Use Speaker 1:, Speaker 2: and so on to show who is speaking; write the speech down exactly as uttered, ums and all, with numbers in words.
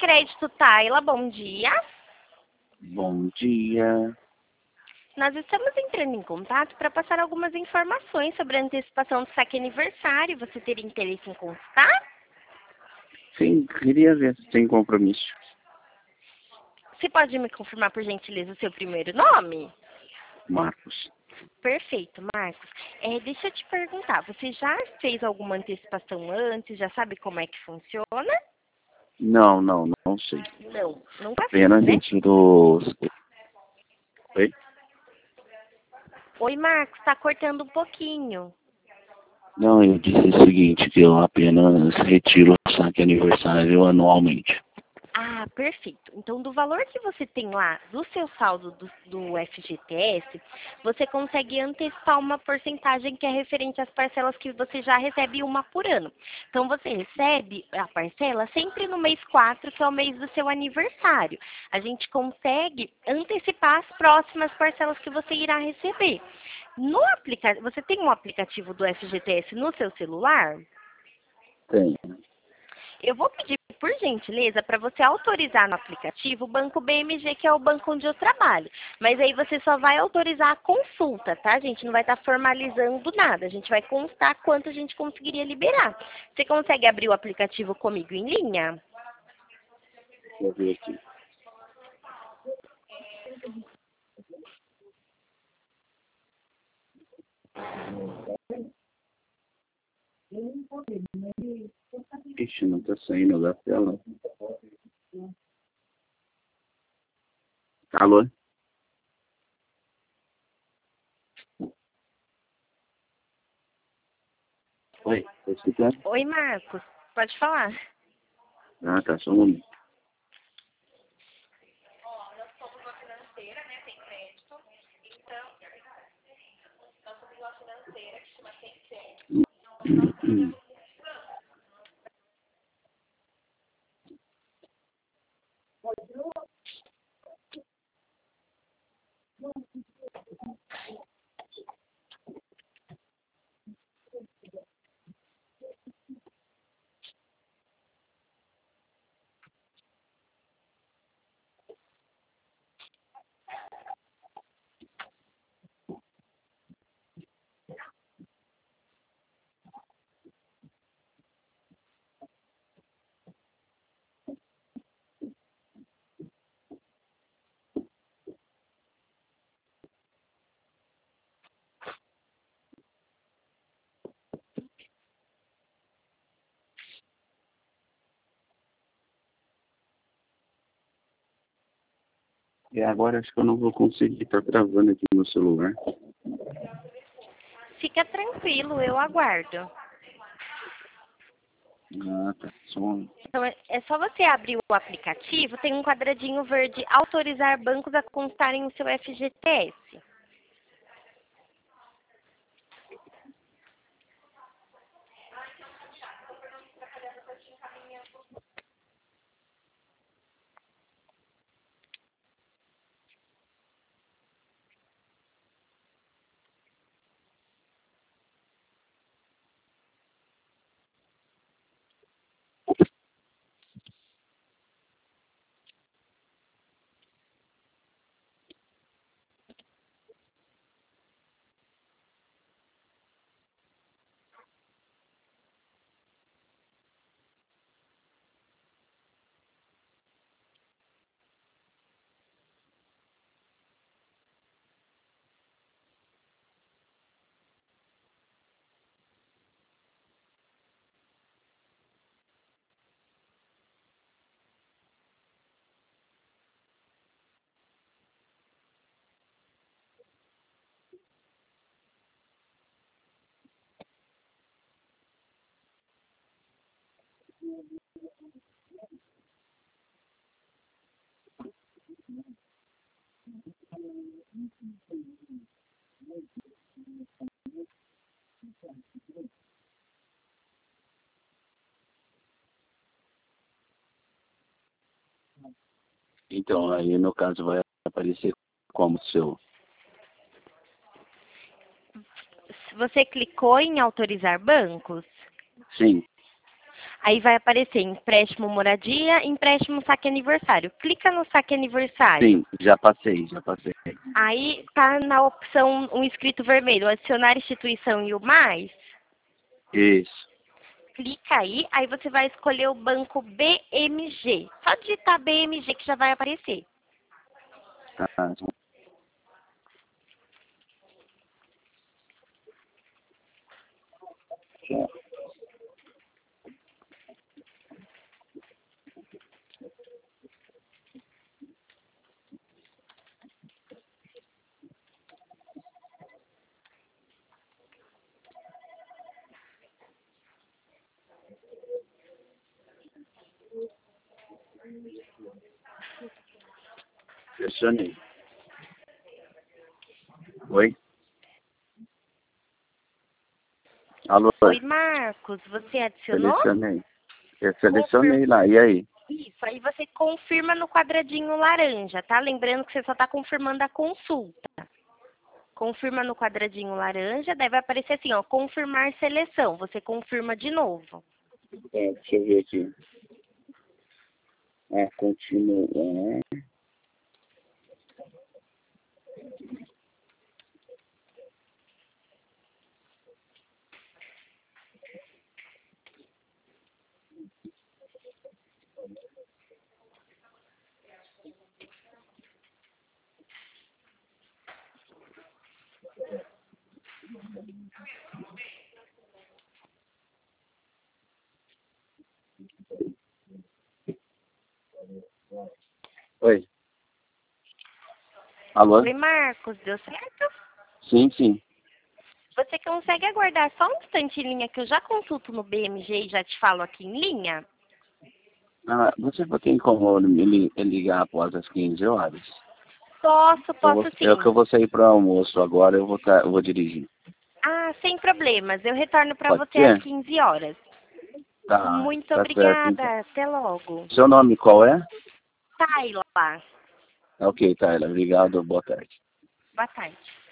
Speaker 1: Crédito Taila, bom dia.
Speaker 2: Bom dia.
Speaker 1: Nós estamos entrando em contato para passar algumas informações sobre a antecipação do saque aniversário. Você teria interesse em consultar?
Speaker 2: Sim, queria ver se tem compromisso.
Speaker 1: Você pode me confirmar, por gentileza, o seu primeiro nome?
Speaker 2: Marcos.
Speaker 1: Perfeito, Marcos. É, deixa eu te perguntar, você já fez alguma antecipação antes? Já sabe como é que funciona?
Speaker 2: Não, não, não sei.
Speaker 1: Não, nunca fiz,
Speaker 2: Apenas
Speaker 1: né?
Speaker 2: dentro dos... Oi?
Speaker 1: Oi, Marcos, tá cortando um pouquinho.
Speaker 2: Não, eu disse o seguinte, que eu apenas retiro o saque aniversário anualmente.
Speaker 1: Ah, perfeito. Então, do valor que você tem lá do seu saldo do, do F G T S, você consegue antecipar uma porcentagem que é referente às parcelas que você já recebe uma por ano. Então, você recebe a parcela sempre no mês quatro, que é o mês do seu aniversário. A gente consegue antecipar as próximas parcelas que você irá receber. No aplicativo, você tem um aplicativo do F G T S no seu celular?
Speaker 2: Tem.
Speaker 1: Eu vou pedir, por gentileza, para você autorizar no aplicativo o Banco B M G, que é o banco onde eu trabalho. Mas aí você só vai autorizar a consulta, tá? A gente não vai estar formalizando nada. A gente vai constar quanto a gente conseguiria liberar. Você consegue abrir o aplicativo comigo em linha?
Speaker 2: Deixa eu ver aqui. Ixi, não tá saindo da tela. Alô? Oi, tá escutando?
Speaker 1: Oi, Marcos. Pode falar.
Speaker 2: Ah, tá, só um momento. Hum. E agora acho que eu não vou conseguir estar gravando aqui no celular.
Speaker 1: Fica tranquilo, eu aguardo.
Speaker 2: Ah, tá. Só um momento.
Speaker 1: Então, é é só você abrir o aplicativo, tem um quadradinho verde, autorizar bancos a constarem o seu F G T S.
Speaker 2: Então, aí no caso vai aparecer como seu.
Speaker 1: Você clicou em autorizar bancos?
Speaker 2: Sim.
Speaker 1: Aí vai aparecer empréstimo moradia, empréstimo saque aniversário. Clica no saque aniversário.
Speaker 2: Sim, já passei, já passei.
Speaker 1: Aí tá na opção um escrito vermelho, adicionar instituição e o mais.
Speaker 2: Isso.
Speaker 1: Clica aí, aí você vai escolher o banco B M G. Só digitar B M G que já vai aparecer.
Speaker 2: Ah, Selecionei. Oi? Alô?
Speaker 1: Oi, Marcos, você adicionou?
Speaker 2: Selecionei. Eu selecionei lá, e aí?
Speaker 1: Isso, aí você confirma no quadradinho laranja, tá? Lembrando que você só está confirmando a consulta. Confirma no quadradinho laranja, daí vai aparecer assim, ó, confirmar seleção. Você confirma de novo.
Speaker 2: É, deixa eu ver aqui. É, continua. Oi. Alô?
Speaker 1: Oi, Marcos, deu certo?
Speaker 2: Sim, sim.
Speaker 1: Você consegue aguardar só um instante em linha que eu já consulto no B M G e já te falo aqui em linha?
Speaker 2: Ah, você tem como me li- ligar após as quinze horas?
Speaker 1: Posso,
Speaker 2: Eu vou,
Speaker 1: posso
Speaker 2: eu
Speaker 1: sim.
Speaker 2: que eu vou sair para o almoço agora, eu vou, tá, eu vou dirigir.
Speaker 1: Ah, sem problemas. Eu retorno para
Speaker 2: Pode
Speaker 1: você às
Speaker 2: ser?
Speaker 1: quinze horas.
Speaker 2: Tá,
Speaker 1: Muito
Speaker 2: tá certo então.
Speaker 1: obrigada. Até logo.
Speaker 2: Seu nome qual é?
Speaker 1: Taila.
Speaker 2: Ok, Taylor. Obrigado, boa tarde.
Speaker 1: Boa tarde.